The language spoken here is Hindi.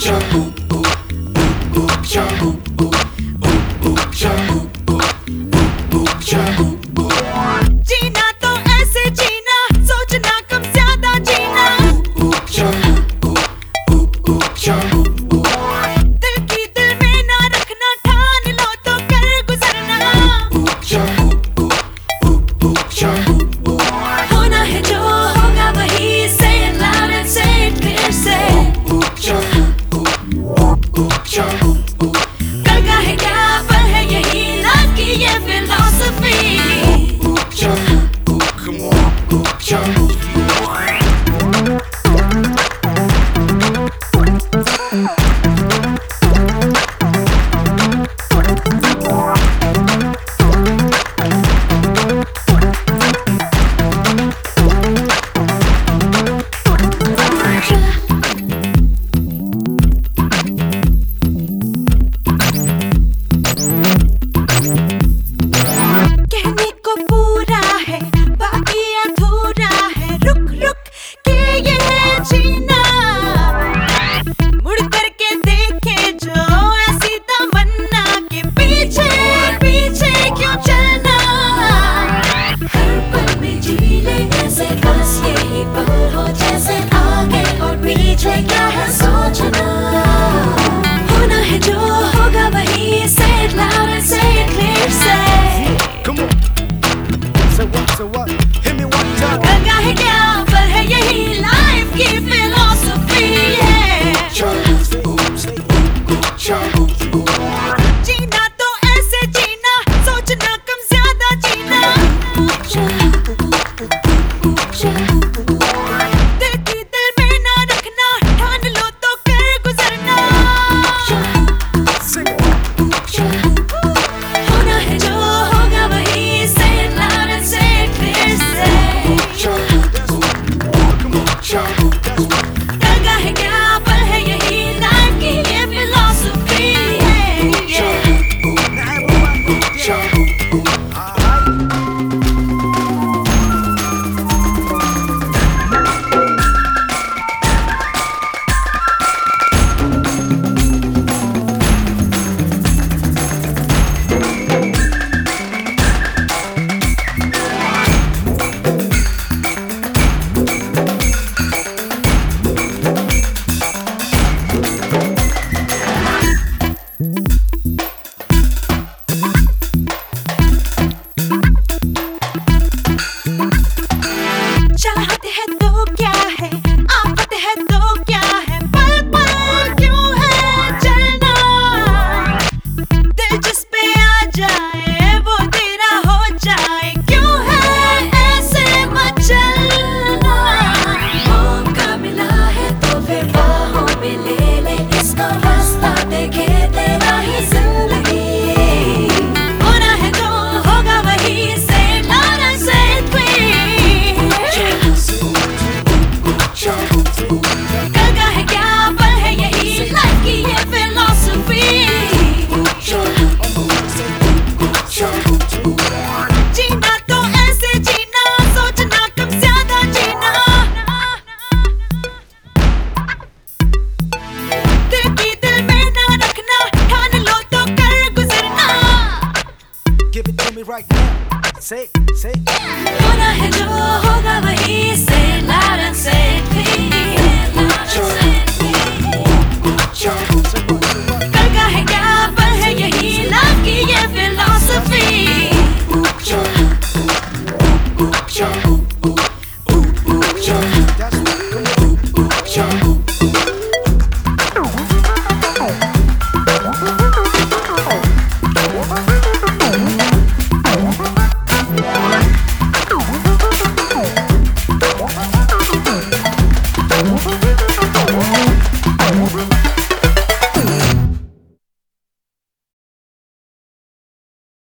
जीना तो ऐसे जीना, सोचना कम ज्यादा जीना। दिल की दिल में ना रखना, ठान लो तो कर गुजरना। होना है जो होगा वही, say it loud and say it clear, say कल का है क्या पल है यही, लाइफ की ये फिलॉसफी। क्या है सोचना, होना है जो होगा वही, say it loud and say it clear, say Come on. Say what? Hit me one time. कल का है क्या पल है यही, लाइफ की फिलॉसफी है। जीना तो ऐसे जीना, सोचना कम ज्यादा जीना। दिल की दिल में ना रखना, ठान लो तो कर गुजरना। होना है जो होगा वही, say it loud and say it clear, say कल का है क्या पल है यही, लाइफ की ये फिलॉसफी है। चाहत है तो क्या है, आफत है तो क्या है, पल पल क्यों है चलना। दिल जिस पे आ जाए वो तेरा हो जाए, क्यों है ऐसे मचलना। मौका मिला है तो फिर बाहों में ले ले, इसका रास्ता देखे तेरा ही जिंदगी। होना है जो होगा वही, say it loud and say it clear। कल का है क्या पल है यही, लाइफ की ये फिलॉसफी। जीना तो ऐसे जीना, सोचना कम ज्यादा जीना। दिल की दिल में ना रखना, ठान लो तो कर गुजरना। Give it to me right now. Say it. होना है जो होगा वही, say it loud and say it clear। कल का है क्या पल है यही, लाइफ की ये philosophy. That's right. Come on.